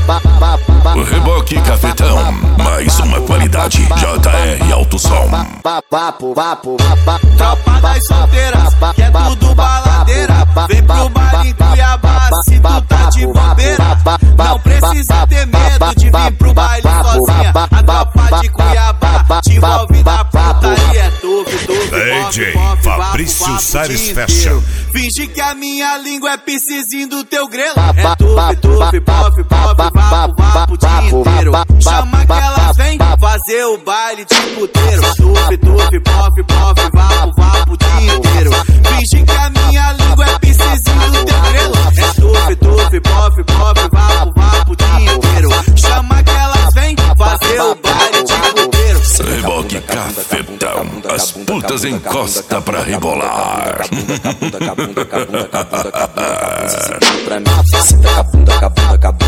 O Reboque Cafetão, mais uma qualidade. JR Alto Som. Tropa das solteiras, que é tudo baladeira. Vem pro baile em Cuiabá, se tu tá de bobeira. Não precisa ter medo de vir pro baile sozinha. A tropa de Cuiabá te envolve na putaria. É DJ Fabrício Salles Fashion. Finge que a minha língua é piscizinho do teu grelo. É tufi, pof, vapo o dia inteiro. Chama que elas vêm fazer o baile de puteiro. Tufi, pof, vapo o dia inteiro. Finge que a minha língua é piscizinho do teu grelo. É tufi, pof, vapo o dia inteiro. Chama que elas vêm fazer o baile de puteiro. Reboque Cafetão, as putas encosta pra rebolar. Pra mim, senta com a bunda,